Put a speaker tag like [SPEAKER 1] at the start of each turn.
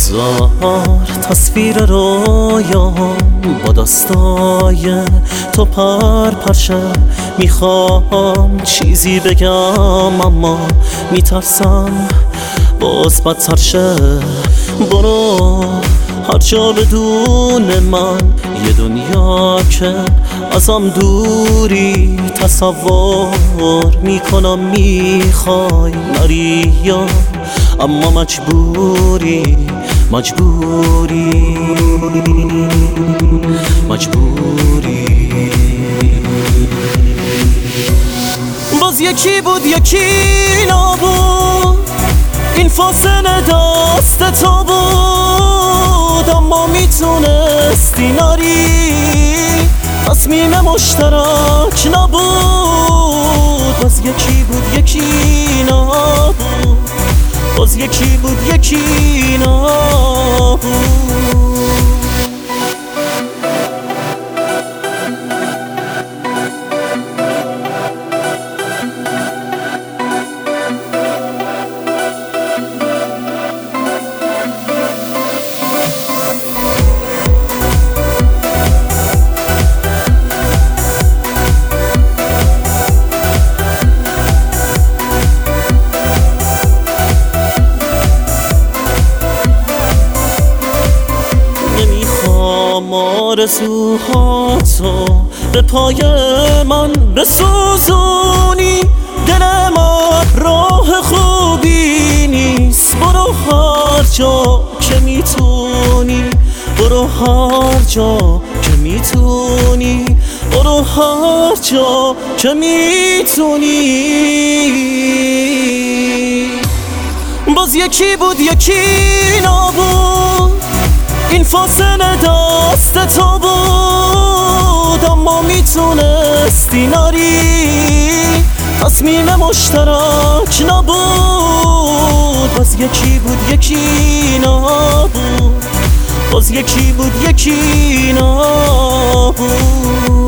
[SPEAKER 1] بذار تصویر رویام با دستای تو پرشه. میخوام چیزی بگم اما میترسم باز بدتر شه. برو هر جا بدون من، یه دنیا که ازم دوری تصور میکنم. میخوای نری یا اما مجبوری باز یکی بود یکی نبود، این فاصله دست تو بود. اما میتونستی نری، تصمیم مشترک نبود. باز یکی بود یکی نبود، باز یکی بود یکی نبود. آرزوهاتو به پای من بسوزونی. دل ما راه خوبی نیست. برو هر جا که میتونی، برو هر جا که میتونی، برو هر جا که میتونی. باز یکی بود یکی نبود، این فاصله دست تو بود. اما میتونستی نری، تصمیم مشترک نبود. باز یکی بود یکی نبود، باز یکی بود یکی نبود.